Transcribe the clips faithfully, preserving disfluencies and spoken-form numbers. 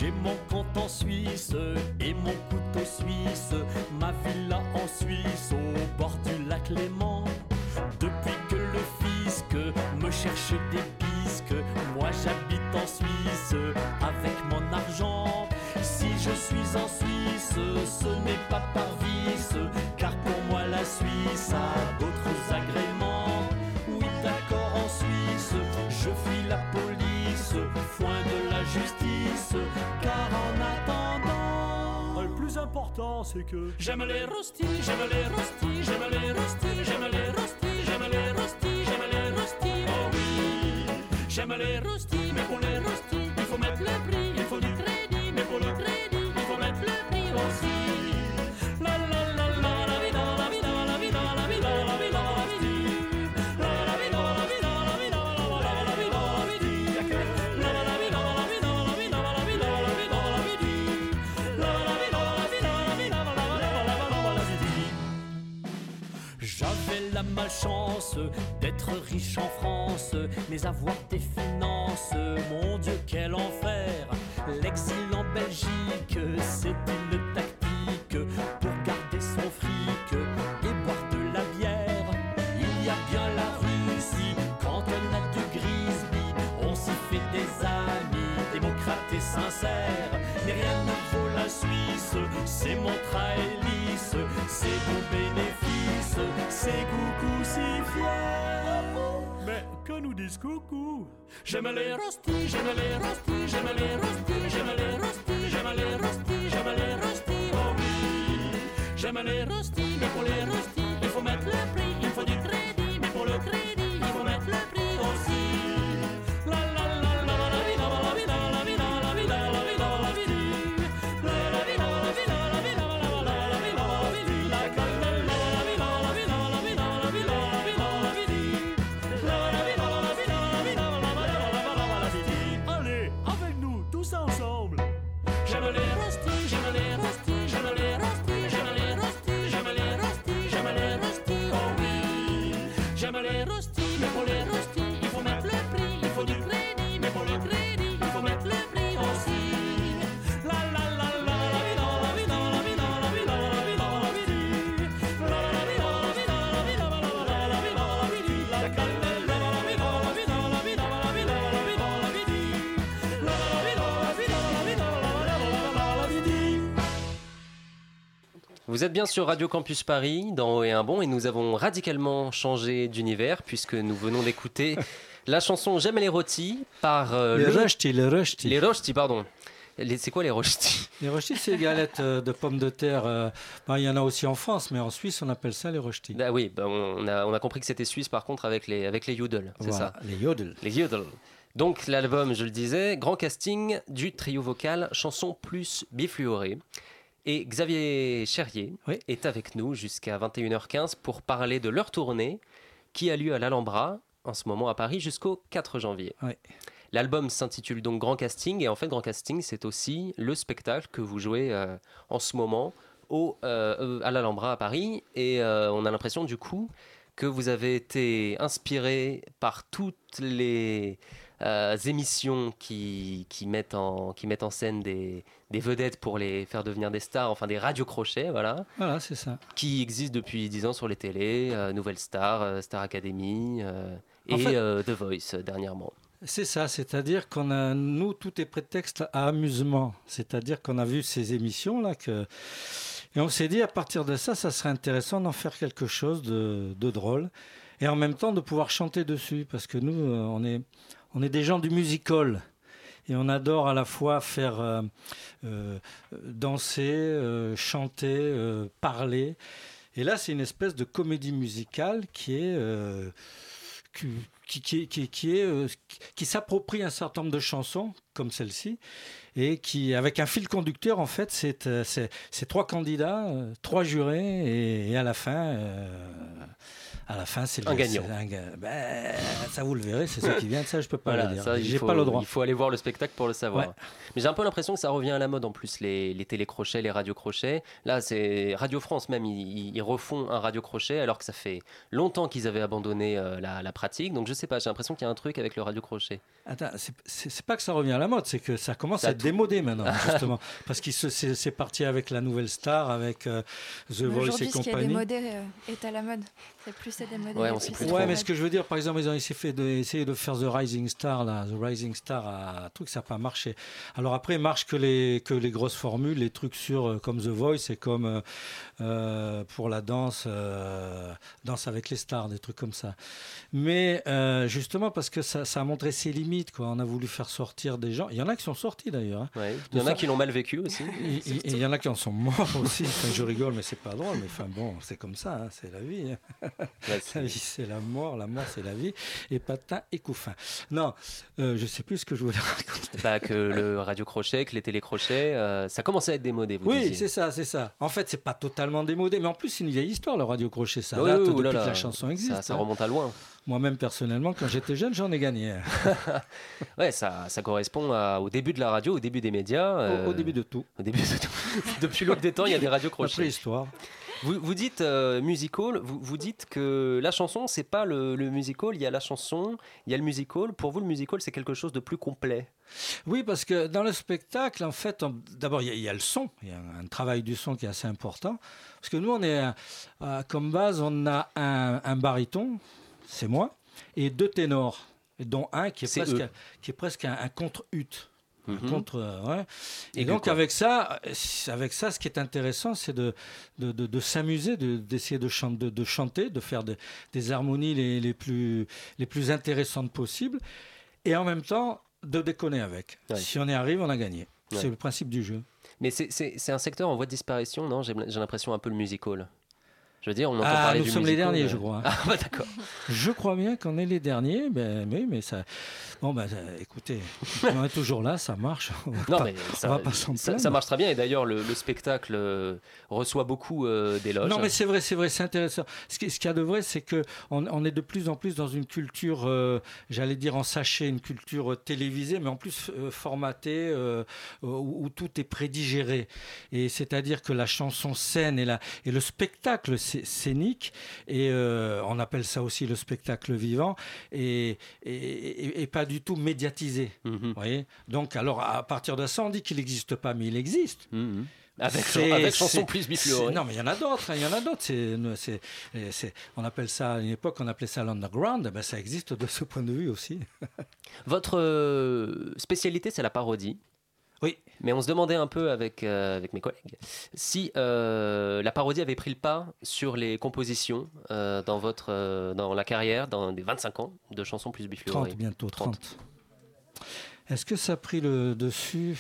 J'ai mon compte en Suisse et mon couteau suisse, ma villa en Suisse au bord du lac Léman. Depuis que le fisc me cherche des bisques, moi j'habite en Suisse avec mon argent. Si je suis en Suisse, ce n'est pas par vice, car pour moi la Suisse a d'autres agréments. Oui d'accord, en Suisse, je fuis la police, foin de la justice, car en attendant, le plus important c'est que j'aime les rostis, j'aime les rostis, j'aime les rostis, j'aime les rostis, j'aime les rostis, j'aime les rostis, oh oui. J'aime les rostis, mais pour les rostis, il faut mettre le prix, il faut du crédit, mais pour le crédit, il faut mettre le prix aussi. La la la la la vida, la vida, la vida, la vida, la vida, la vida. La la vida, la vida, la vida, la la vida, la vida. La la vida, la vida, la vida, la vida, la vida, la vida. La la vida, la vida, la vida, la la la vida. J'avais la malchance d'être riche en France, mais avoir des finances, mon Dieu quel enfer. L'exil en Belgique, c'est une tactique pour garder son fric et boire de la bière. Il y a bien la Russie, quand on a du grisby, on s'y fait des amis, démocrates et sincères. Mais rien ne vaut la Suisse, c'est mon trahélice, c'est bon bénéfice, c'est coucou si fier. Mais que nous disent coucou. J'aime les rostis, j'aime les rostis, j'aime les rostis, j'aime les rostis, j'aime les rostis, j'aime les rostis, oh oui. J'aime les rostis, mais pour les rostis, il faut mettre le prix, il faut du crédit, mais pour le crédit, il faut mettre le prix aussi. La la la la la vida, la vida, la vida, la vida, la vida, la vida. La la vida, la vida, la vida, la la la vida, la vida. La la la vida, la vida, la vida, la vida, la vida, la vida. La la vida, la vida, la vida, la la la vida. Allez, avec nous, tous ensemble. J'aime les rostis, j'aime les rostis, j'aime les rostis, j'aime les rostis, j'aime les rostis, j'aime les rostis, oh oui. J'aime les rostis, mais pour les rostis, il faut mettre le prix, il faut du crédit, mais pour le crédit, il faut mettre le prix aussi. La la la la la vida, la vida, la vida, la vida, la vida, la vida. La la vida, la vida, la vida, la la la vida, la vida. La la la la vida, la vida, la vida, la vida, la vida, la vida. La la vida, la vida, la vida, la la la vida. Vous êtes bien sur Radio Campus Paris, dans Haut et un Bon, et nous avons radicalement changé d'univers puisque nous venons d'écouter la chanson J'aime les rôtis par euh, Les le... rösti, les rösti. Les rösti, pardon. Les- C'est quoi les rösti? Les rösti, c'est les galettes euh, de pommes de terre. euh, ben, il y en a aussi en France, mais en Suisse, on appelle ça les rösti. Ah oui, bah, on, a, on a compris que c'était suisse par contre avec les, avec les yodel, c'est Voilà, ça. les yodel. Les yodel. Donc l'album, je le disais, grand casting du trio vocal Chanson plus Bifluoré. Et Xavier Cherrier Oui. est avec nous jusqu'à vingt et une heures quinze pour parler de leur tournée qui a lieu à l'Alhambra en ce moment à Paris jusqu'au quatre janvier. Oui. L'album s'intitule donc Grand Casting et en fait Grand Casting c'est aussi le spectacle que vous jouez euh, en ce moment au, euh, à l'Alhambra à Paris et euh, on a l'impression du coup que vous avez été inspiré par toutes les euh, émissions qui, qui, mettent en, qui mettent en scène des, des vedettes pour les faire devenir des stars, enfin des radiocrochets, voilà, Voilà, c'est ça. qui existent depuis dix ans sur les télés, euh, Nouvelle Star, euh, Star Academy euh, et En fait- euh, The Voice euh, dernièrement. C'est ça, c'est-à-dire qu'on a, nous, tout est prétexte à amusement. C'est-à-dire qu'on a vu ces émissions-là que... Et on s'est dit, à partir de ça, ça serait intéressant d'en faire quelque chose de, de drôle. Et en même temps, de pouvoir chanter dessus. Parce que nous, euh, on est, on est des gens du music-hall. Et on adore à la fois faire euh, euh, danser, euh, chanter, euh, parler. Et là, c'est une espèce de comédie musicale qui est... euh, qui, qui, qui, qui, qui, est, euh, qui, qui s'approprie un certain nombre de chansons, comme celle-ci, et qui, avec un fil conducteur, en fait, c'est, euh, c'est, c'est trois candidats, euh, trois jurés, et, et à la fin, euh, À la fin, c'est un le, gagnant. C'est un ga- ben, ça, vous le verrez, c'est ce qui vient. Ça, je peux pas Voilà, le dire. ça, il J'ai faut- pas le droit. Il faut aller voir le spectacle pour le savoir. Ouais. Mais j'ai un peu l'impression que ça revient à la mode en plus, les, les télécrochets, les radiocrochets. Là, c'est Radio France même, ils, ils refont un radiocrochet alors que ça fait longtemps qu'ils avaient abandonné euh, la, la pratique. Donc je sais pas, j'ai l'impression qu'il y a un truc avec le radiocrochet. Attends, c'est, c'est, c'est pas que ça revient à la mode, c'est que ça commence Ça à a être tout- démodé maintenant, justement. Parce que c'est, c'est parti avec la nouvelle star, avec euh, The Voice Aujourd'hui, et ce qui est compagnie. démodé euh, est à la mode. C'est plus c'est démodé. Ouais, et on plus sait plus c'est trop. Ouais, à mais la ce que je veux dire, par exemple, ils ont essayé, fait de, essayé de faire The Rising Star, là, The Rising Star, un truc, ça n'a pas marché. Alors après, marche que les, que les grosses formules, les trucs sur euh, comme The Voice et comme euh, euh, pour la danse, euh, Danse avec les stars, des trucs comme ça. Mais euh, justement, parce que ça, ça a montré ses limites, quoi. On a voulu faire sortir des gens. Il y en a qui sont sortis d'ailleurs. Hein. Ouais. Il y en a ça- qui l'ont mal vécu aussi. Et et- et il y en a qui en sont morts aussi. Enfin, je rigole, mais c'est pas drôle. Mais enfin bon, c'est comme ça, hein, c'est la vie. Hein. Ouais, c'est- La vie, c'est la mort, la mort, c'est la vie. Et patin et couffin. Non, euh, je sais plus ce que je voulais raconter. Bah, que le radiocrochet, que les télécrochets, euh, ça commençait à être démodé, vous Oui, disiez. c'est ça, c'est ça. En fait, c'est pas totalement démodé, mais en plus, c'est une vieille histoire, le radio crochet. Ça Oui, date oui, depuis oulala, que la chanson existe. Ça, ça hein. remonte à loin. Moi-même, personnellement, quand j'étais jeune, j'en ai gagné. Ouais, ça, ça correspond à- au début de la radio, au début des médias. Au, euh, au début de tout. au début de tout. Depuis l'aube des temps, il y a des La radiocrochets. préhistoire. Vous, vous dites euh, musical, vous, vous dites que la chanson, c'est pas le, le musical, il y a la chanson, il y a le musical. Pour vous, le musical, c'est quelque chose de plus complet. Oui, parce que dans le spectacle, en fait, on- d'abord, il y, a- il y a le son. Il y a un, un travail du son qui est assez important. Parce que nous, on est, euh, comme base, on a un, un baryton, c'est moi, et deux ténors, et dont un qui est C'est presque, eux. qui est presque un, un contre-ut. Un Mhm. contre, euh, ouais. Et Aigu, donc quoi. avec ça, euh, avec ça, ce qui est intéressant, c'est de, de, de, de s'amuser, de- d'essayer de, chan- de, de chanter, de faire de- des harmonies les, les, plus, les plus intéressantes possibles, et en même temps de déconner avec. Ouais. Si on y arrive, on a gagné. Ouais. C'est le principe du jeu. Mais c'est- c'est c'est un secteur en voie de disparition, non? J'ai j'ai l'impression un peu le musical. Je veux dire, on entend Ah, parler nous du sommes les musical, derniers, euh. je crois. hein. Ah, bah d'accord. Je crois bien qu'on est les derniers, ben, mais, mais ça. Bon, ben, euh, écoutez, on est toujours là, ça marche. On va Non, pas- mais ça, va pas s'en ça, plaindre. ça marche très bien. Et d'ailleurs, le, le spectacle euh, reçoit beaucoup euh, d'éloges. Non, mais c'est vrai, c'est vrai, c'est intéressant. Ce qui- ce qu'il y a de vrai, c'est que on, on est de plus en plus dans une culture, euh, j'allais dire en sachet, une culture euh, télévisée, mais en plus euh, formatée, euh, où, où tout est prédigéré. Et c'est-à-dire que la chanson scène et, la, et le spectacle scé- scénique, et euh, on appelle ça aussi le spectacle vivant, et, et, et- et pas du tout médiatisé. Mhm, Vous voyez. Donc, alors, à partir de ça, on dit qu'il n'existe pas, mais il existe. mhm. Avec, C'est- avec c'est- chanson plus bifluorée. c'est- Non, mais il y en a d'autres. hein, Il y en a d'autres. C'est, c'est, c'est- on appelle ça à une époque, on appelait ça l'underground. Ben, ça existe de ce point de vue aussi. Votre euh, spécialité, c'est la parodie. Oui. Mais on se demandait un peu avec, euh, avec mes collègues si euh, la parodie avait pris le pas sur les compositions euh, dans, votre, euh, dans la carrière, dans les vingt-cinq ans de chansons plus bifluorées. trente bientôt, trente. trente. Est-ce que ça a pris le dessus?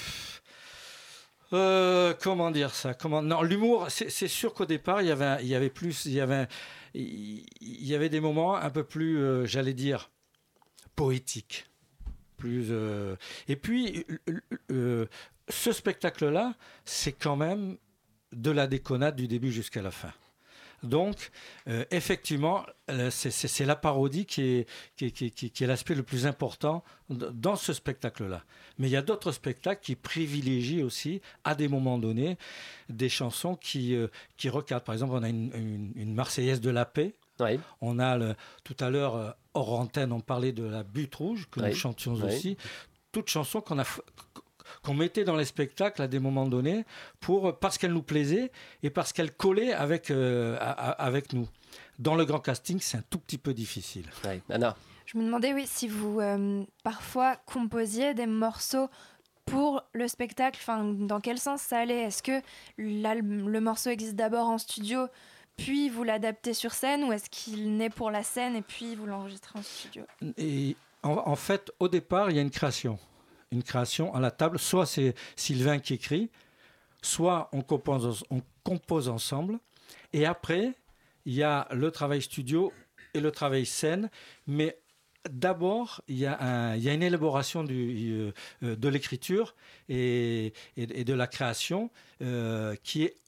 Euh, comment dire ça? Comment... Non, l'humour, c'est, c'est sûr qu'au départ, il y avait, un- il y avait plus, il y avait, un- il il y avait des moments un peu plus, euh, j'allais dire, poétiques. Plus, euh, Et puis, euh, euh, ce spectacle-là, c'est quand même de la déconnade du début jusqu'à la fin. Donc, euh, effectivement, euh, c'est, c'est- c'est la parodie qui est, qui est, qui est- qui est- qui est l'aspect le plus important d- dans ce spectacle-là. Mais il y a d'autres spectacles qui privilégient aussi, à des moments donnés, des chansons qui, euh, qui recadrent. Par exemple, on a une, une- une Marseillaise de la paix. Oui. On a, le- tout à l'heure, euh, hors antenne, on parlait de la Butte rouge, que Oui. nous chantions Oui. aussi. Toutes chansons qu'on a... f- qu'on mettait dans les spectacles à des moments donnés pour, parce qu'elles nous plaisaient et parce qu'elles collaient avec, euh, à- à- avec nous. Dans le grand casting, c'est un tout petit peu difficile. Ouais. Anna, Je me demandais, oui, si vous euh, parfois composiez des morceaux pour le spectacle, enfin, dans quel sens ça allait? Est-ce que là, le, le morceau existe d'abord en studio, puis vous l'adaptez sur scène, ou est-ce qu'il naît pour la scène et puis vous l'enregistrez en studio? Et en, en fait, au départ, il y a une création. Une création à la table. Soit c'est Sylvain qui écrit, soit on compose, on compose ensemble. Et après, il y a le travail studio et le travail scène. Mais d'abord, il y a, un, il y a une élaboration du, euh, de l'écriture et, et, et de la création euh, qui est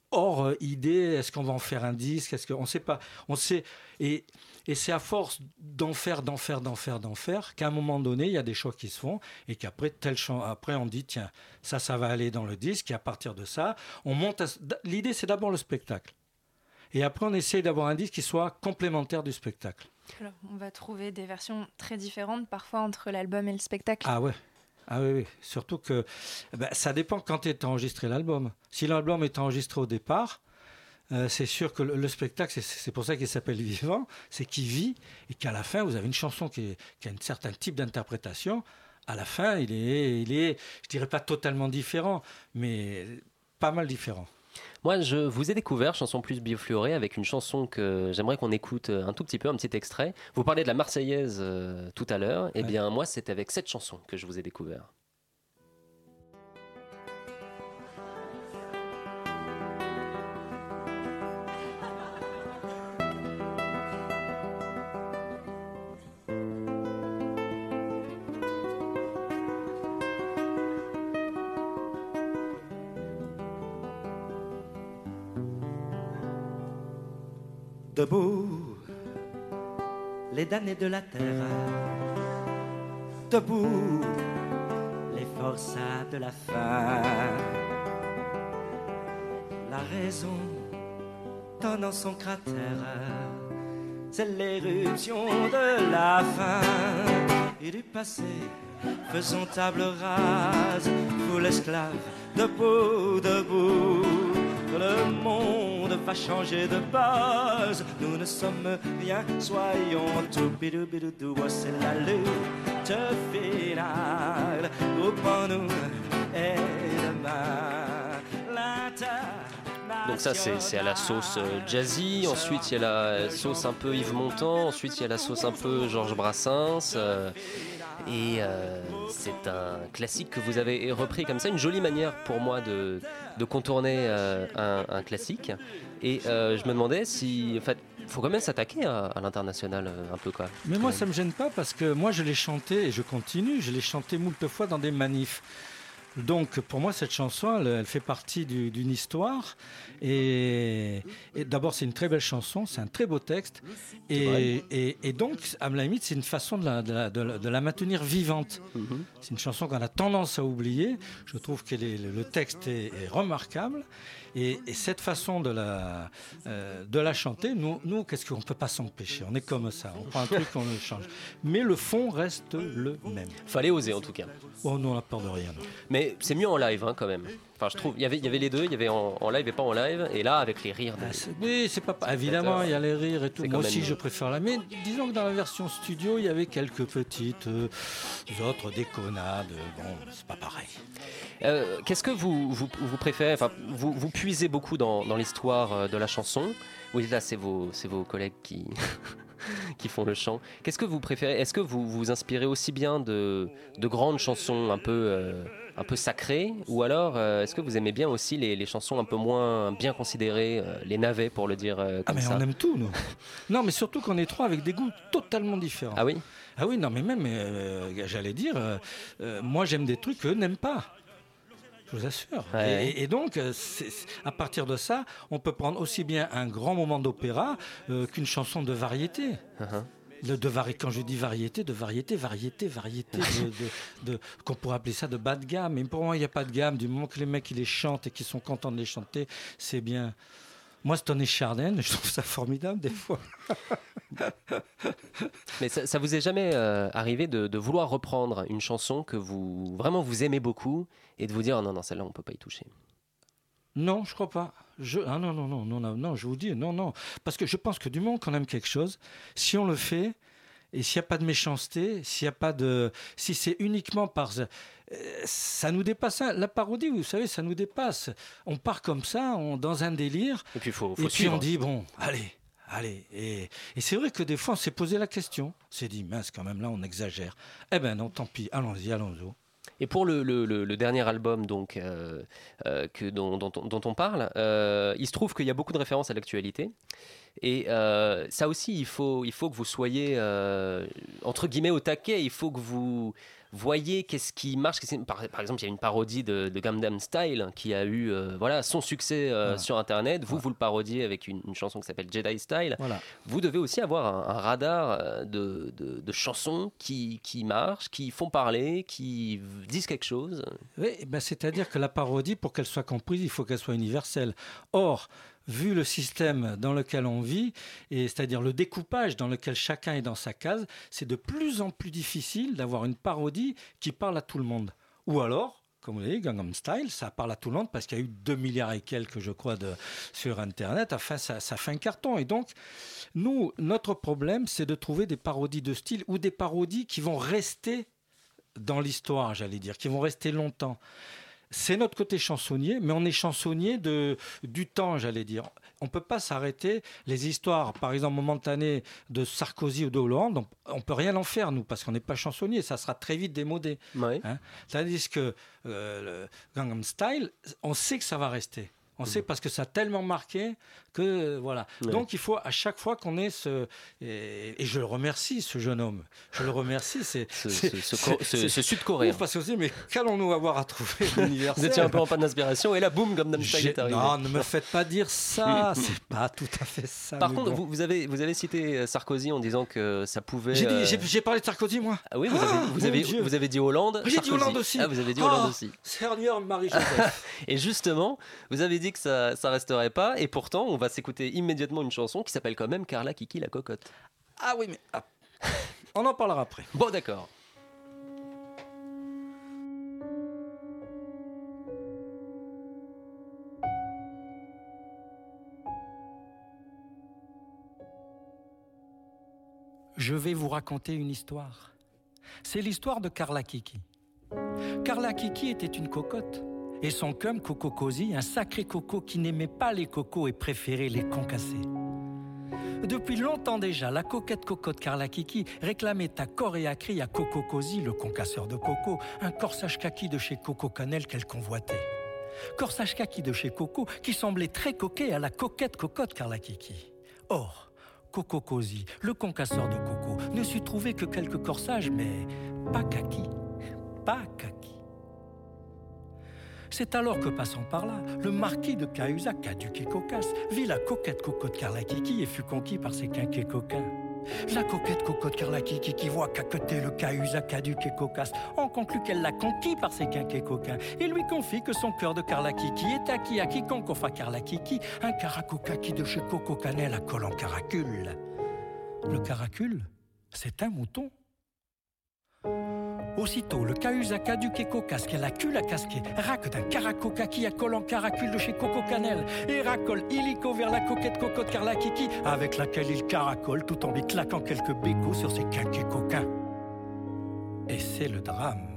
hors euh, idée. Est-ce qu'on va en faire un disque? Est-ce qu'on ne sait pas? On sait, et, et c'est à force d'en faire, d'en faire, d'en faire, d'en faire, qu'à un moment donné, il y a des choix qui se font et qu'après, tel chant, après, on dit, tiens, ça, ça va aller dans le disque. Et à partir de ça, on monte. À, l'idée, c'est d'abord le spectacle. Et après, on essaye d'avoir un disque qui soit complémentaire du spectacle. Alors, on va trouver des versions très différentes, parfois, entre l'album et le spectacle. Ah ouais. Ah oui, oui. Surtout que ben, ça dépend quand est enregistré l'album. Si l'album est enregistré au départ, euh, c'est sûr que le, le spectacle, c'est, c'est pour ça qu'il s'appelle Vivant, c'est qu'il vit et qu'à la fin, vous avez une chanson qui, est, qui a un certain type d'interprétation. À la fin, il est, il est, je dirais pas totalement différent, mais pas mal différent. Moi, je vous ai découvert, chanson plus biofluorée, avec une chanson que j'aimerais qu'on écoute un tout petit peu, un petit extrait. Vous parlez de la Marseillaise euh, tout à l'heure. Eh bien, ouais. Moi, c'est avec cette chanson que je vous ai découvert. Debout, les damnés de la terre. Debout, les forçats de la faim. La raison tonnant son cratère, c'est l'éruption de la fin. Et du passé, faisons table rase, vous l'esclave, debout, debout. Le monde va changer de base. Nous ne sommes rien, soyons tout. Bidou bidou dou, c'est la lutte finale. Groupons-nous et demain l'international. Donc ça c'est, c'est à la sauce jazzy. Ensuite il y a la sauce un peu Yves Montand. Ensuite il y a la sauce un peu Georges Brassens. Euh, Et euh, c'est un classique que vous avez repris comme ça, une jolie manière pour moi de, de contourner euh, un, un classique. Et euh, je me demandais si, en fait, il faut quand même s'attaquer à, à l'international euh, un peu quoi. Mais moi ça me gêne pas parce que moi je l'ai chanté et je continue, je l'ai chanté moult fois dans des manifs. Donc pour moi cette chanson elle, elle fait partie du, d'une histoire et, et d'abord c'est une très belle chanson, c'est un très beau texte et, et, et donc à la limite c'est une façon de la, de la, de la, de la maintenir vivante. Mm-hmm. C'est une chanson qu'on a tendance à oublier, je trouve que les, le texte est, est remarquable et, et cette façon de la, euh, de la chanter, nous, nous qu'est-ce qu'on ne peut pas s'empêcher, on est comme ça, on prend un truc, on le change. Mais le fond reste le même. Fallait oser en tout cas. Oh non, on n'a peur de rien. Non. Mais c'est mieux en live hein, quand même. Enfin, je trouve, il y avait, il y avait les deux, il y avait en, en live et pas en live, et là avec les rires. Des... Ah, c'est, oui, c'est pas évidemment, il y a les rires et tout. Moi aussi, je préfère la. Mais disons que dans la version studio, il y avait quelques petites euh, autres déconnades. Bon, c'est pas pareil. Euh, qu'est-ce que vous, vous, vous préférez? Enfin, vous, vous puisez beaucoup dans, dans l'histoire de la chanson. Oui, là, c'est vos, c'est vos collègues qui. qui font le chant. Qu'est-ce que vous préférez? Est-ce que vous vous inspirez aussi bien de, de grandes chansons un peu, euh, un peu sacrées, ou alors euh, est-ce que vous aimez bien aussi les, les chansons un peu moins bien considérées, euh, les navets pour le dire euh, comme ah mais ça? On aime tout, nous. Non, mais surtout qu'on est trois avec des goûts totalement différents. Ah oui? Ah oui, non, mais même, euh, j'allais dire, euh, euh, moi j'aime des trucs qu'eux n'aiment pas. Je vous assure. Ouais. Et, et donc, c'est, à partir de ça, on peut prendre aussi bien un grand moment d'opéra euh, qu'une chanson de variété. Uh-huh. Le, de vari- quand je dis variété, de variété, variété, variété, de, de, de, qu'on pourrait appeler ça de bas de gamme. Mais pour moi, il n'y a pas de gamme. Du moment que les mecs ils les chantent et qu'ils sont contents de les chanter, c'est bien. Moi, Stoney Chardin, je trouve ça formidable des fois. Mais ça, ça vous est jamais euh, arrivé de, de vouloir reprendre une chanson que vous vraiment vous aimez beaucoup et de vous dire oh non non celle-là on peut pas y toucher? Non, je crois pas. Je, ah non non non non non non, je vous dis non non parce que je pense que du moment qu'on aime quelque chose, si on le fait et s'il n'y a pas de méchanceté, s'il y a pas de, si c'est uniquement par euh, ça nous dépasse. La parodie, vous savez, ça nous dépasse. On part comme ça, on, dans un délire. Et puis faut, faut et puis suivre. on dit bon, allez. Allez, et, et c'est vrai que des fois on s'est posé la question, on s'est dit mince quand même là on exagère. Eh ben non, tant pis, allons-y, allons-y. Et pour le, le, le, le dernier album donc, euh, euh, que, dont, dont, dont on parle, euh, il se trouve qu'il y a beaucoup de références à l'actualité. Et euh, ça aussi, il faut, il faut que vous soyez, euh, entre guillemets, au taquet. Il faut que vous voyez qu'est-ce qui marche. Par, par exemple, il y a une parodie de, de Gangnam Style qui a eu euh, voilà, son succès euh, voilà. sur Internet. Vous, voilà. vous le parodiez avec une, une chanson qui s'appelle Jedi Style. Voilà. Vous devez aussi avoir un, un radar de, de, de chansons qui, qui marchent, qui font parler, qui disent quelque chose. Oui, ben c'est-à-dire que la parodie, pour qu'elle soit comprise, il faut qu'elle soit universelle. Or, vu le système dans lequel on vit, et c'est-à-dire le découpage dans lequel chacun est dans sa case, c'est de plus en plus difficile d'avoir une parodie qui parle à tout le monde. Ou alors, comme vous l'avez dit, Gangnam Style, ça parle à tout le monde parce qu'il y a eu deux milliards et quelques, je crois, de, sur Internet. Enfin, ça, ça fait un carton. Et donc, nous, notre problème, c'est de trouver des parodies de style ou des parodies qui vont rester dans l'histoire, j'allais dire, qui vont rester longtemps. C'est notre côté chansonnier, mais on est chansonnier de, du temps, j'allais dire. On ne peut pas s'arrêter. Les histoires, par exemple, momentanées de Sarkozy ou de Hollande, on ne peut rien en faire, nous, parce qu'on n'est pas chansonnier. Ça sera très vite démodé. Ouais. Hein, tandis que euh, le Gangnam Style, on sait que ça va rester. On mmh. sait parce que ça a tellement marqué que euh, voilà. Ouais. Donc il faut à chaque fois qu'on ait ce et, et je le remercie ce jeune homme. Je le remercie. C'est ce, c'est, ce, ce, c'est, ce, ce Sud-Coréen. Parce que aussi, mais qu'allons-nous avoir à trouver l'universel? Vous étiez un peu en panne d'inspiration et là, boum, Gangnam Style est arrivé. Non, ne me faites pas dire ça. C'est pas tout à fait ça. Par contre, bon. vous, vous avez vous avez cité Sarkozy en disant que ça pouvait. J'ai, dit, j'ai, j'ai parlé de Sarkozy moi. Ah oui, vous avez oh, vous avez Dieu. vous avez dit Hollande. J'ai Sarkozy. dit Hollande aussi. Ah, vous avez dit oh, Hollande aussi. Seigneur Marie-Joseph. Et justement, vous avez dit que ça ça resterait pas, et pourtant, on va s'écouter immédiatement une chanson qui s'appelle quand même Carla Kiki la cocotte. Ah oui, mais ah. on en parlera après. Bon, d'accord. Je vais vous raconter une histoire. C'est l'histoire de Carla Kiki. Carla Kiki était une cocotte. Et son cum, Coco Cozy, un sacré coco qui n'aimait pas les cocos et préférait les concassés. Depuis longtemps déjà, la coquette cocotte Carla Kiki réclamait à corps et à cri à Coco Cozy, le concasseur de coco, un corsage kaki de chez Coco Cannelle qu'elle convoitait. Corsage kaki de chez Coco qui semblait très coquet à la coquette cocotte Carla Kiki. Or, Coco Cozy, le concasseur de coco, ne sut trouver que quelques corsages, mais pas kaki, pas kaki. C'est alors que, passant par là, le marquis de Cahuzac, caduc et cocasse, vit la coquette cocotte Carla Kiki et fut conquis par ses quinquets coquins. La coquette cocotte Carla Kiki qui voit caqueter le Cahuzac, caduc et cocasse, en conclut qu'elle l'a conquis par ses quinquets coquins et lui confie que son cœur de Carla Kiki est acquis à quiconque offre à Carla Kiki un caracocaki de chez Coco Cannelle à col en caracule. Le caracule, c'est un mouton. Aussitôt, le Cahuzac caduc et cocasse qu'elle a cul à casquer raque d'un caracocaki à col en caracule de chez Coco Cannelle et racole illico vers la coquette cocotte Carla Kiki avec laquelle il caracole tout en lui claquant quelques bécots sur ses quinquets coquins. Et c'est le drame.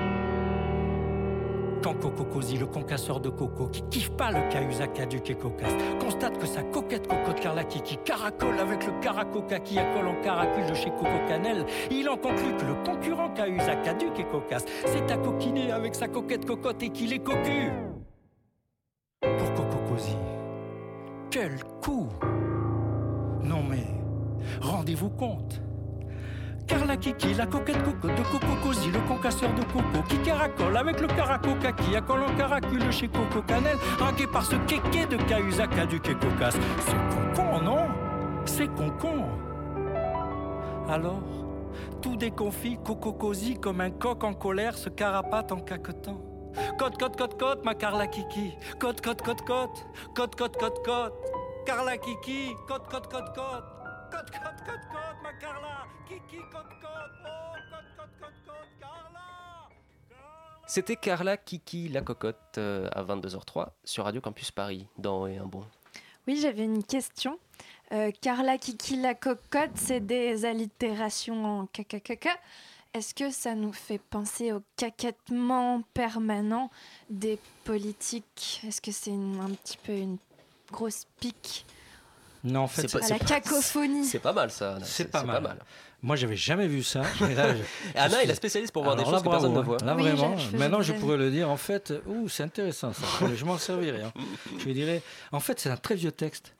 Quand Coco Cozy, le concasseur de coco, qui kiffe pas le Cahuzac caduc et cocasse, constate que sa coquette cocotte Carla Kiki caracole avec le caracocaki à col en caracule de chez Coco Cannelle, il en conclut que le concurrent Cahuzac caduc et cocasse s'est accoquiné avec sa coquette cocotte et qu'il est cocu. Pour Coco Cozy, quel coup! Non mais, rendez-vous compte. Carla Kiki, la coquette cocotte de Coco Cozy, le concasseur de coco, qui caracole avec le caracocaki à col en caracule chez Coco Cannelle, raqué par ce kéké de Cahuzac caduc et cocasse. C'est con-con, non? C'est con-con. Alors, tout déconfit, Coco Cozy, comme un coq en colère, se carapate en caquetant. Cote, cote, cote, cote, ma Carla Kiki. Cote, cote, cote, cote. Cote, cote, cote, cote. Carla Kiki. Cote, cote, cote, cote. Cote, cote, cote, cote, ma Carla. Kiki, cote, cote. Oh, cote, cote, cote, cote, Carla. C'était Carla Kiki la cocotte euh, à vingt-deux heures zéro trois sur Radio Campus Paris dans Et un bon. Oui, j'avais une question. Euh, Carla Kiki la cocotte, c'est des allitérations en caca caca. Est-ce que ça nous fait penser au caquettement permanent des politiques? Est-ce que c'est une, un petit peu une grosse pique? Non, en fait, c'est, c'est pas, à la cacophonie. C'est pas mal ça. C'est, c'est, pas, c'est mal. pas mal. Moi, j'avais jamais vu ça. Mais là, je, Anna je suis... est la spécialiste pour voir Alors des choses là, que personne ne voit. Là, oui, vraiment. Je, je Maintenant, je pourrais le dire. En fait, ouh, c'est intéressant ça. Je m'en servirai. Hein. Je dirais, en fait, c'est un très vieux texte.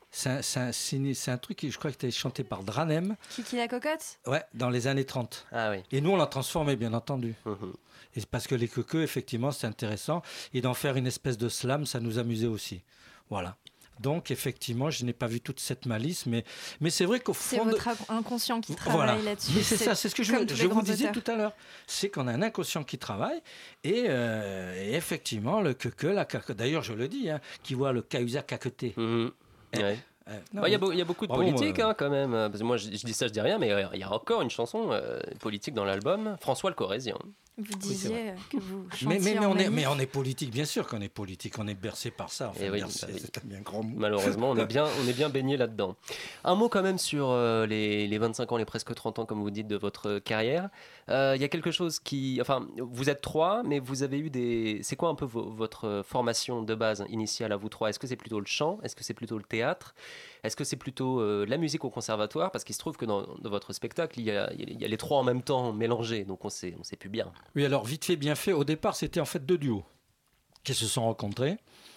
C'est un, c'est, un, c'est, c'est un truc qui, je crois, qui a été chanté par Dranem. Kiki la cocotte. Ouais, dans les années trente. Ah oui. Et nous, on l'a transformé, bien entendu. Mmh. Et parce que les quequeux, effectivement, c'est intéressant. Et d'en faire une espèce de slam, ça nous amusait aussi. Voilà. Donc, effectivement, je n'ai pas vu toute cette malice, mais, mais c'est vrai qu'au fond... C'est votre de... inconscient qui travaille voilà. là-dessus. Mais c'est, c'est ça, c'est ce que je, je vous disais auteurs. tout à l'heure. C'est qu'on a un inconscient qui travaille, et, euh, et effectivement, le quequeux, la caque... d'ailleurs, je le dis, hein, qui voit le cahuzac à côté. Mmh. Eh, Ouais. eh, non, bah, y a mais... beau, y a beaucoup de Bravo, politique moi, hein, quand même. Parce que moi, je, je dis ça, je dis rien, mais il y a encore une chanson euh, politique dans l'album. François le Corrézien. Vous disiez oui, que vous chantiez mais, mais, mais, en on est, manif. mais on est politique, bien sûr qu'on est politique, on est bercé par ça. Enfin, Et oui, bercé, bah oui. c'est un bien grand mot. Malheureusement, on est bien, on est bien baigné là-dedans. Un mot quand même sur euh, les, les vingt-cinq ans, les presque trente ans, comme vous dites, de votre carrière. Il euh, y a quelque chose qui... Enfin, vous êtes trois, mais vous avez eu des... C'est quoi un peu vo- votre formation de base initiale à vous trois ? Est-ce que c'est plutôt le chant ? Est-ce que c'est plutôt le théâtre ? Est-ce que c'est plutôt euh, la musique au conservatoire ? Parce qu'il se trouve que dans, dans votre spectacle, il y, a, il y a les trois en même temps mélangés, donc on sait, on sait plus bien. Oui, alors vite fait, bien fait. Au départ, c'était en fait deux duos qui se sont rencontrés.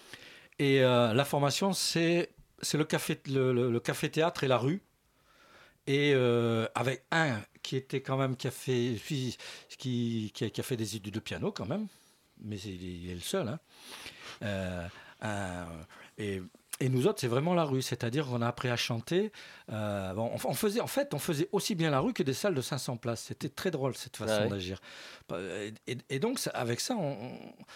Et euh, la formation, c'est, c'est le, café, le, le, le café-théâtre et la rue. Et euh, avec un qui était quand même qui a fait, qui, qui, qui a fait des études de piano quand même, mais c'est, il est le seul. Hein. Euh, un, et Et nous autres, c'est vraiment la rue, c'est-à-dire qu'on a appris à chanter. Euh, bon, on, on faisait, en fait, on faisait aussi bien la rue que des salles de cinq cents places. C'était très drôle cette façon ah ouais. d'agir. Et, et donc, ça, avec ça, on, on,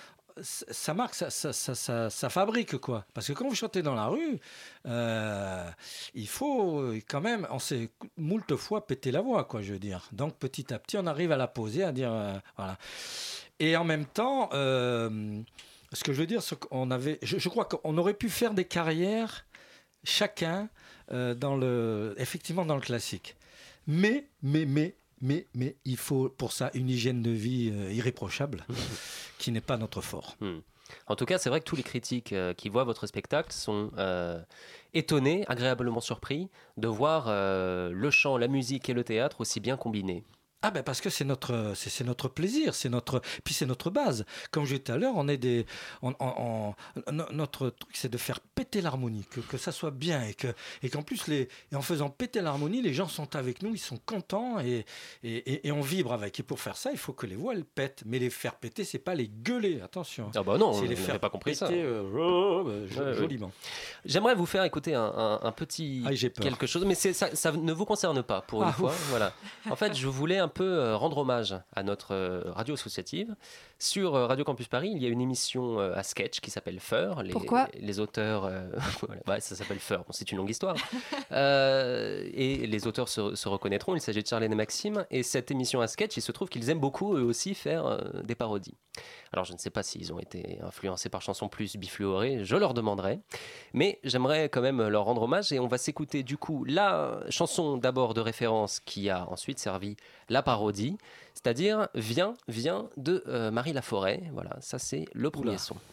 ça marque, ça, ça, ça, ça, ça fabrique quoi. Parce que quand vous chantez dans la rue, euh, il faut quand même, on s'est moult fois péter la voix, quoi, je veux dire. Donc petit à petit, on arrive à la poser, à dire euh, voilà. Et en même temps. Euh, Ce que je veux dire, c'est qu'on avait, je, je crois qu'on aurait pu faire des carrières chacun euh, dans le, effectivement dans le classique. Mais, mais, mais, mais, mais, il faut pour ça une hygiène de vie euh, irréprochable, qui n'est pas notre fort. Hmm. En tout cas, c'est vrai que tous les critiques euh, qui voient votre spectacle sont euh, étonnés, agréablement surpris de voir euh, le chant, la musique et le théâtre aussi bien combinés. Ah ben parce que c'est notre, c'est, c'est notre plaisir, c'est notre, puis c'est notre base. Comme je disais tout à l'heure, on est des, on, on, on, notre truc c'est de faire péter l'harmonie, que, que ça soit bien et que, et qu'en plus les, et en faisant péter l'harmonie, les gens sont avec nous, ils sont contents et, et, et, et on vibre avec. Et pour faire ça, il faut que les voix elles pètent, mais les faire péter, c'est pas les gueuler, attention. Ah bah non, c'est on les faire pas compris péter, ça. Euh, euh, ouais, joliment. Ouais. J'aimerais vous faire écouter un, un, un petit ah, j'ai peur. quelque chose, mais c'est, ça, ça ne vous concerne pas pour une ah, fois. Voilà. En fait, je voulais un peu rendre hommage à notre radio associative. Sur Radio Campus Paris, il y a une émission à sketch qui s'appelle Feur. Les, Pourquoi ? Les auteurs... Euh, voilà, bah, ça s'appelle Feur, bon, c'est une longue histoire. euh, et les auteurs se, se reconnaîtront, il s'agit de Charlène et Maxime. Et cette émission à sketch, il se trouve qu'ils aiment beaucoup, eux aussi, faire euh, des parodies. Alors, je ne sais pas s'ils ont été influencés par chansons plus bifluorées, je leur demanderai. Mais j'aimerais quand même leur rendre hommage. Et on va s'écouter, du coup, la chanson d'abord de référence qui a ensuite servi la parodie. C'est-à-dire Viens, viens de euh, Marie Laforêt. Voilà, ça c'est le premier Oula. Son.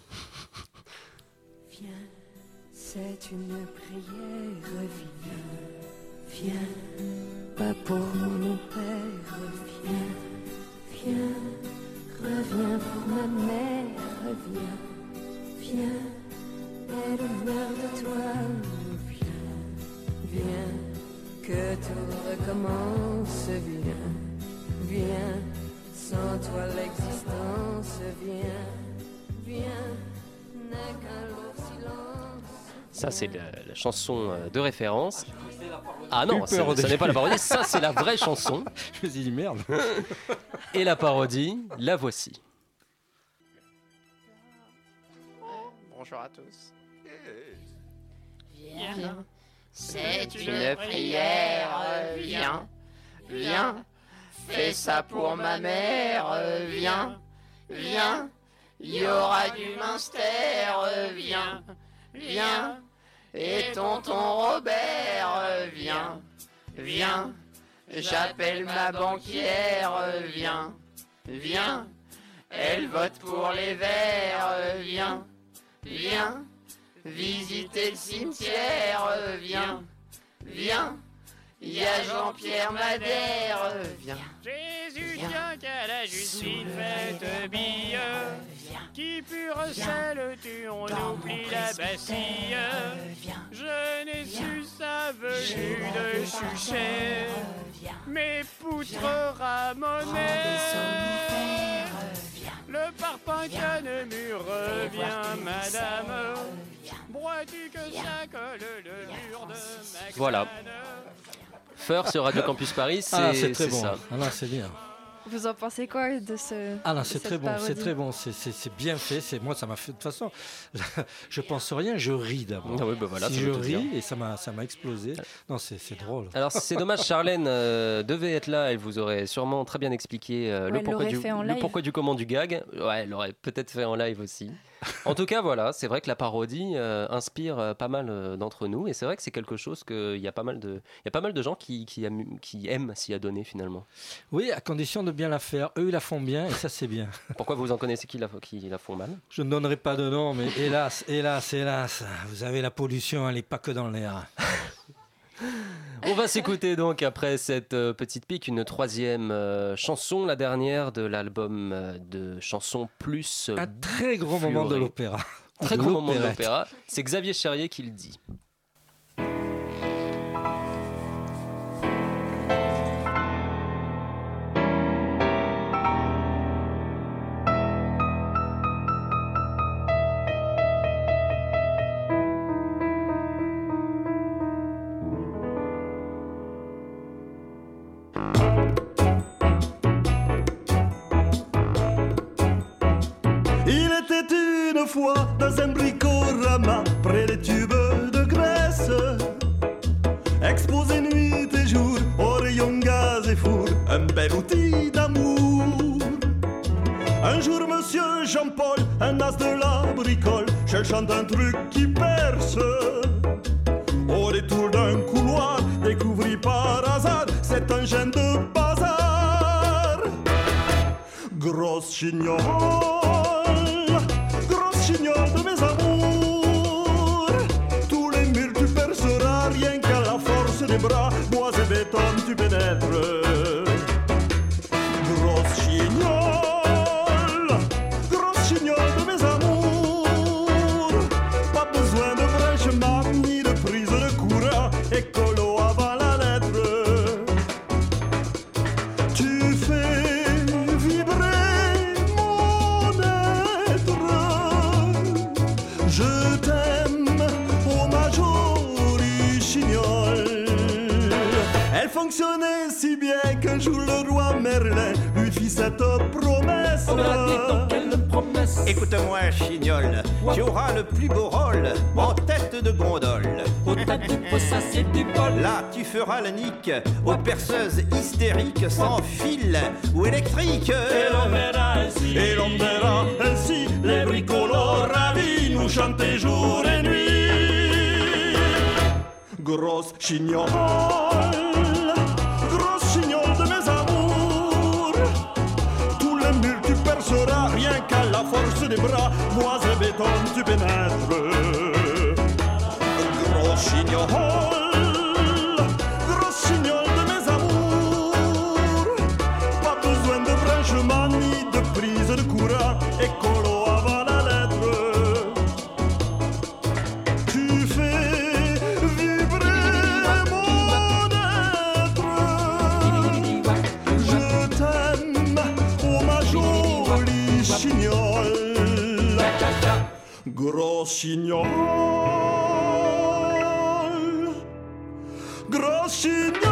Viens, c'est une prière, viens, viens, pas pour mon père, viens, viens, reviens pour ma mère, viens, viens, elle meurt de toi, viens, viens, que tout recommence, viens. Viens, sans toi l'existence, viens, viens, n'est qu'un lourd silence. Ça, c'est la, la chanson de référence. Ah non, c'est, ça n'est pas la parodie, ça c'est la vraie chanson. Je me suis dit merde. Et la parodie, la voici. Bonjour à tous. Viens, c'est une prière, viens, viens. Fais ça pour ma mère, viens, viens, il y aura du Munster, viens, viens, et tonton Robert, viens, viens, j'appelle ma banquière, viens, viens, elle vote pour les Verts, viens, viens, visiter le cimetière, viens, viens. Il y a Jean-Pierre Madère, viens. Jésus, tiens qu'à la juste une fête bille. Qui pur recèle tu, on oublie la Bastille. Je n'ai su sa venue de Chuchet, mes poutres ramonnées. Le parpaing canne-mur revient, madame. Bois-tu que ça colle le mur de ma canne? Voilà. Feur sur Radio Campus Paris, c'est, ah, c'est très c'est bon. ça. Ah, non, c'est bien. Vous en pensez quoi de ce Ah non, de c'est cette très bon, parodie? c'est très bon, c'est, c'est, c'est bien fait. C'est, moi, ça m'a fait de toute façon. Je pense rien, je ris d'abord. Ah oui, bah voilà, si ça je veut tout ris dire. et ça m'a, ça m'a explosé. Non, c'est, c'est drôle. Alors c'est dommage, Charlène euh, devait être là, elle vous aurait sûrement très bien expliqué euh, Ouais, le, elle pourquoi l'aurait du, fait en le live. pourquoi du comment du gag. Ouais, elle l'aurait peut-être fait en live aussi. En tout cas, voilà, c'est vrai que la parodie euh, inspire euh, pas mal euh, d'entre nous, et c'est vrai que c'est quelque chose qu'il y a pas mal de, il y a pas mal de gens qui, qui, amu- qui aiment s'y adonner finalement. Oui, à condition de bien la faire. Eux, ils la font bien et ça, c'est bien. Pourquoi vous en connaissez qui la, qui la font mal? Je ne donnerai pas de nom, mais hélas, hélas, hélas, vous avez la pollution, elle n'est pas que dans l'air. On va s'écouter donc après cette euh, petite pique une troisième euh, chanson, la dernière de l'album euh, de chansons plus euh, Un très grand moment de fluoré. l'opéra. Très De grand moment de l'opérette. l'opéra. C'est Xavier Cherrier qui le dit. Il était une fois dans un bricorama près des tubes de graisse, exposé nuit et jour au rayon gaz et four, un bel outil d'amour. Un jour monsieur Jean-Paul, un as de la bricole, cherchant un truc qui perce, au détour d'un couloir, découvrit par hasard cet engin de bazar. Grosse chignole, grosse chignole de mes amours, tous les murs tu perceras, rien qu'à la force des bras, bois et béton tu pénètres. Grosse chignole, grosse chignole de mes amours, pas besoin de branchement ni de prise de courant, écolo avant la lettre. Tu fais vibrer mon être, je t'aime, oh ma jolie chignole. Elle fonctionnait si bien qu'un jour le roi Merlin lui fit cette promesse. Écoute-moi, chignole, tu auras le plus beau rôle en tête de gondole. Au tas du pot, ça c'est du bol. Là, tu feras la nique aux perceuses hystériques sans fil ou électrique. Et l'on verra ainsi, et l'on verra ainsi les bricolos ravis nous chanter jour et nuit. Grosse chignole, grosse chignole de mes amours, tous les murs tu perceras, rien qu'à la force des bras, bois et béton tu pénètres. Grosse chignole, grosse chignole de mes amours, pas besoin de branchement ni de prise de courant, écolo avant la lettre. Tu fais vibrer mon être, je t'aime, oh ma jolie chignole. Grosse chignole, grosse chignole.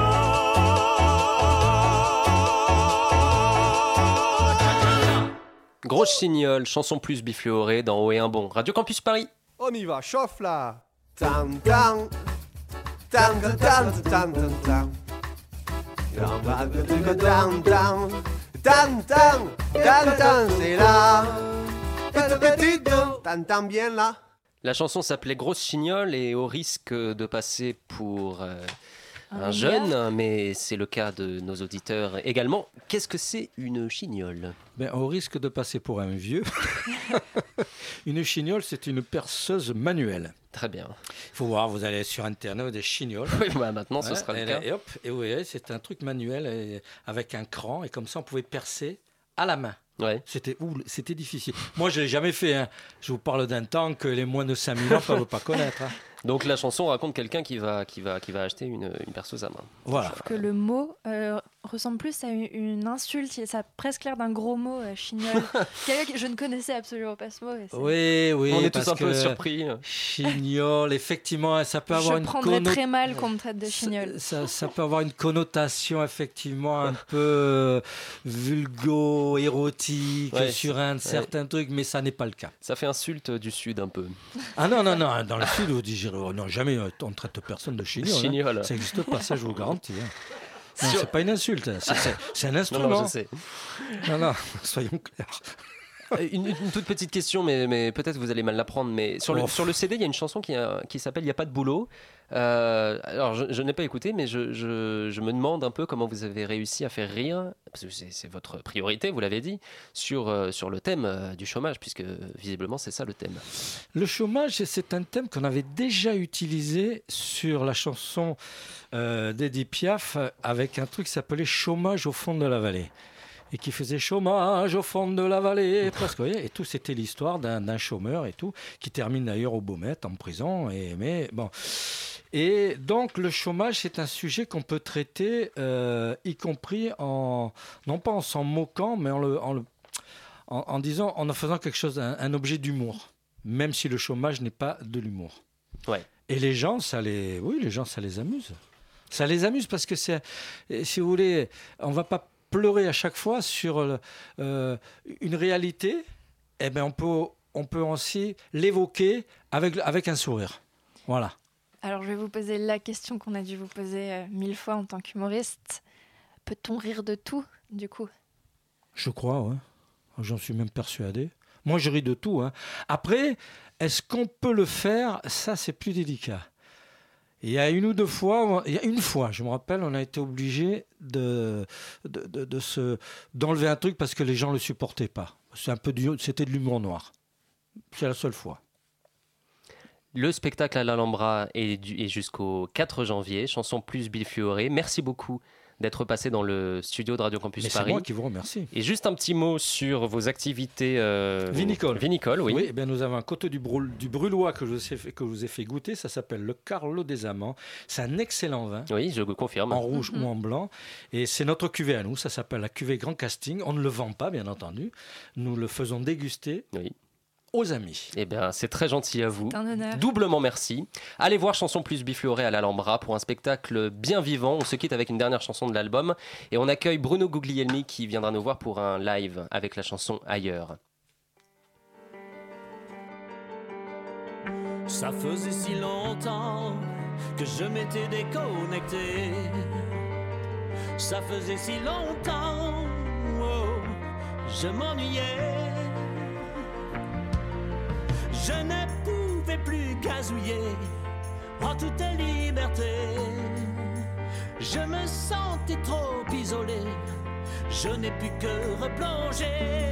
Grosse chignole, chanson plus bifluorée dans Haut et un bon. Radio Campus Paris. On y va, chauffe là. Tam tam, tam tam tam tam tam tam. Tam tam tam tam tam tam tam, c'est là. T'entends bien là? La chanson s'appelait Grosse chignole et au risque de passer pour euh, un, Un jeune, mais c'est le cas de nos auditeurs également. Qu'est-ce que c'est une chignole? Ben, au risque de passer pour un vieux, une chignole, c'est une perceuse manuelle. Très bien. Il faut voir, vous allez sur Internet, des chignoles. Oui, bah maintenant, ce Ouais, sera le et, cas. Et hop, et oui, c'est un truc manuel et avec un cran, et comme ça, on pouvait percer à la main. Ouais. C'était, ouh, c'était difficile. Moi, je ne l'ai jamais fait. Hein. Je vous parle d'un temps que les moins de cinq mille ans ne peuvent pas connaître. Hein. Donc la chanson raconte quelqu'un qui va, qui va, qui va acheter une, une perceuse à main. Voilà. Je trouve que le mot euh, ressemble plus à une, une insulte. Ça a presque l'air d'un gros mot, euh, chignol. Quelqu'un que je ne connaissais absolument pas ce mot. Et c'est... Oui, oui. On est tous un que peu surpris. Chignol, effectivement, ça peut avoir je une prendrais conno... très mal qu'on me traite de chignol. Ça, ça, ça peut avoir une connotation effectivement un peu vulgo-érotique ouais, sur un certain ouais. truc, mais ça n'est pas le cas. Ça fait insulte du Sud un peu. Ah non, non, non. Dans le Sud, on dit non, jamais on ne traite personne de chignol. Chignol. Hein. Ça n'existe pas, ça je vous garantis. Hein. Non, sur... c'est pas une insulte, c'est, c'est, c'est un instrument. Non, non, je sais. Non, non, soyons clairs. Une, une toute petite question, mais, mais peut-être vous allez mal la prendre. Mais sur le, oh. sur le C D, il y a une chanson qui, a, qui s'appelle « Il n'y a pas de boulot ». Euh, alors, je, je n'ai pas écouté, mais je, je, je me demande un peu comment vous avez réussi à faire rire, parce que c'est, c'est votre priorité, vous l'avez dit, sur, euh, sur le thème euh, du chômage, puisque visiblement c'est ça le thème. Le chômage, c'est un thème qu'on avait déjà utilisé sur la chanson euh, d'Edith Piaf, avec un truc qui s'appelait « Chômage au fond de la vallée ». Et qui faisait chômage au fond de la vallée, presque, vous voyez, et tout, c'était l'histoire d'un, d'un chômeur et tout, qui termine d'ailleurs au Baumette, en prison, et, mais bon. Et donc, le chômage, c'est un sujet qu'on peut traiter, euh, y compris en, non pas en s'en moquant, mais en, le, en, le, en, en disant, en en faisant quelque chose, un, un objet d'humour, même si le chômage n'est pas de l'humour. Ouais. Et les gens, ça les, oui, les gens, ça les amuse. Ça les amuse parce que c'est, si vous voulez, on va pas pleurer à chaque fois sur euh, une réalité, eh ben on peut, on peut aussi l'évoquer avec, avec un sourire. Voilà. Alors je vais vous poser la question qu'on a dû vous poser euh, mille fois en tant qu'humoriste. Peut-on rire de tout, du coup ? Je crois, ouais. J'en suis même persuadé. Moi, je ris de tout. Hein. Après, est-ce qu'on peut le faire ? Ça, c'est plus délicat. Il y a une ou deux fois, il y a une fois, je me rappelle, on a été obligé de, de, de, de se, d'enlever un truc parce que les gens ne le supportaient pas. C'est un peu du, c'était de l'humour noir. C'est la seule fois. Le spectacle à l'Alhambra est, du, est jusqu'au quatre janvier. Chanson plus Bifurée. Merci beaucoup d'être passé dans le studio de Radio Campus Mais Paris. C'est moi qui vous remercie. Et juste un petit mot sur vos activités euh, vinicoles. Vinicoles, oui. Oui, eh bien nous avons un coteau du, brûl, du Brûlois que je, vous ai fait, que je vous ai fait goûter. Ça s'appelle le Carlo des Amants. C'est un excellent vin. Oui, je confirme. En rouge mm-hmm. ou en blanc. Et c'est notre cuvée à nous. Ça s'appelle la cuvée Grand Casting. On ne le vend pas, bien entendu. Nous le faisons déguster. Oui. Aux amis. Eh bien, c'est très gentil à vous. C'est un honneur. Doublement merci. Allez voir Chanson plus Bifurée à l'Alhambra pour un spectacle bien vivant. On se quitte avec une dernière chanson de l'album et on accueille Bruno Guglielmi qui viendra nous voir pour un live avec la chanson Ailleurs. Ça faisait si longtemps que je m'étais déconnecté. Ça faisait si longtemps, oh, je m'ennuyais. Je ne pouvais plus gazouiller en toute liberté. Je me sentais trop isolé. Je n'ai pu que replonger.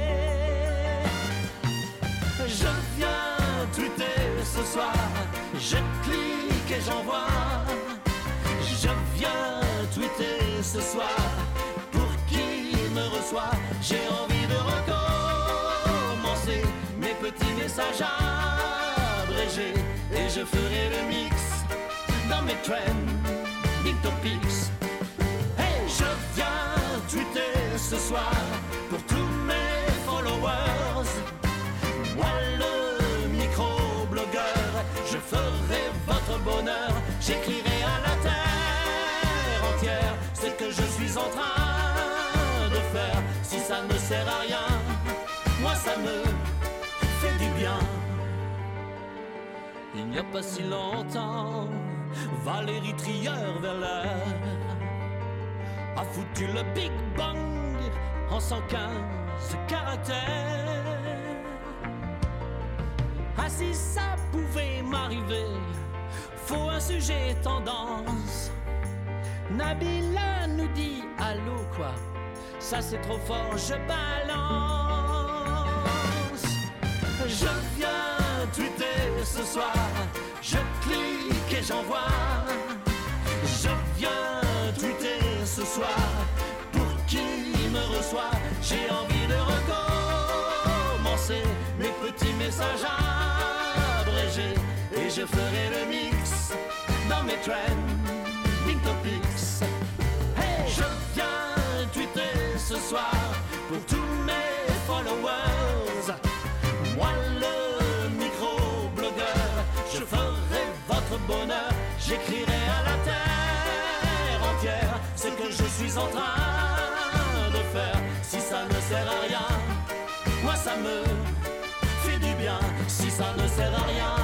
Je viens tweeter ce soir. Je clique et j'envoie. Je viens tweeter ce soir. Pour qui me reçoit, j'ai envie de recommencer mes petits messages abrégés. Et je ferai le mix dans mes trending topics. Hey, je viens tweeter ce soir pour tous mes followers. Moi le micro-blogueur, je ferai votre bonheur. J'écrirai à la terre entière ce que je suis en train de faire. Si ça ne sert à rien, moi ça me fait du bien. Il n'y a pas si longtemps, Valérie Trierweiler a foutu le Big Bang en cent quinze caractères. Ah, si ça pouvait m'arriver, faut un sujet tendance. Nabila nous dit allô quoi, ça c'est trop fort, je balance. Je viens tweeter ce soir, je clique et j'envoie. Je viens tweeter ce soir, pour qui me reçoit, j'ai envie de record. message abrégé et je ferai le mix dans mes trending topics. Hey, je viens tweeter ce soir pour tous mes followers. Moi le micro-blogueur, je ferai votre bonheur. J'écrirai à la terre entière ce que je suis en train de faire. Si ça ne sert à rien, moi ça me fait du bien. Si ça ne sert à rien,